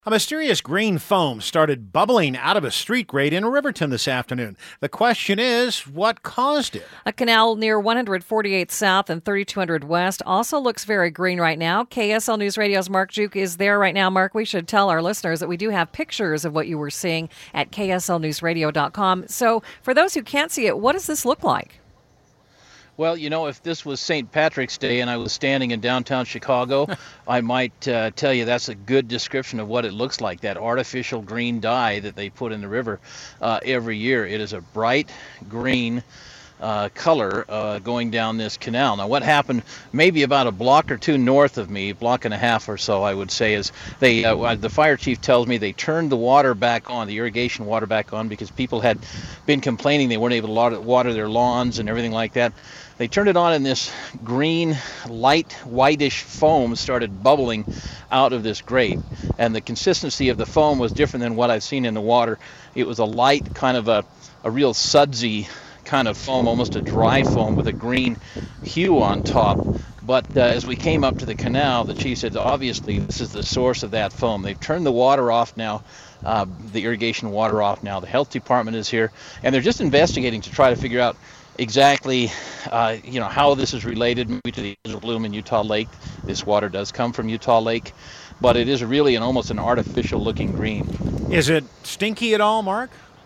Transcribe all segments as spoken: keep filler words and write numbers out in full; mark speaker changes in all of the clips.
Speaker 1: A mysterious green foam started bubbling out of a street grate in Riverton this afternoon. The question is, what caused it?
Speaker 2: A canal near one forty-eighth South and thirty-two hundred West also looks very green right now. K S L News Radio's Mark Juke is there right now. Mark, we should tell our listeners that we do have pictures of what you were seeing at K S L news radio dot com. So for those who can't see it, what does this look like?
Speaker 3: Well, you know, if this was Saint Patrick's Day and I was standing in downtown Chicago, I might uh, tell you that's a good description of what it looks like, that artificial green dye that they put in the river uh, every year. It is a bright green uh, color uh, going down this canal. Now, what happened maybe about a block or two north of me, block and a half or so, I would say, is they uh, the fire chief tells me they turned the water back on, the irrigation water back on, because people had been complaining they weren't able to water their lawns and everything like that. They turned it on and this green, light, whitish foam started bubbling out of this grate. And the consistency of the foam was different than what I've seen in the water. It was a light, kind of a, a real sudsy kind of foam, almost a dry foam with a green hue on top. But uh, as we came up to the canal, the chief said, obviously, this is the source of that foam. They've turned the water off now, uh, the irrigation water off now. The health department is here, and they're just investigating to try to figure out exactly, uh, you know, how this is related maybe to the algal bloom in Utah Lake. This water does come from Utah Lake, but it is really an almost an artificial-looking green.
Speaker 1: Is it stinky at all, Mark?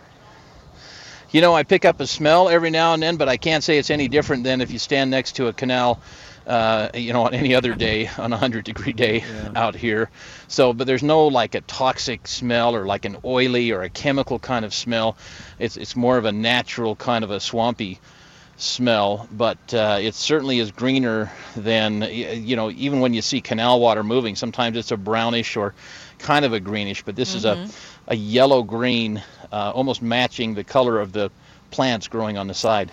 Speaker 3: You know, I pick up a smell every now and then, but I can't say it's any different than if you stand next to a canal, uh, you know, on any other day, on a hundred-degree day yeah. out here. So, but there's no like a toxic smell or like an oily or a chemical kind of smell. It's it's more of a natural kind of a swampy smell, but uh, it certainly is greener than, you know, even when you see canal water moving, sometimes it's a brownish or kind of a greenish, but this mm-hmm. is a, a yellow green, uh, almost matching the color of the plants growing on the side.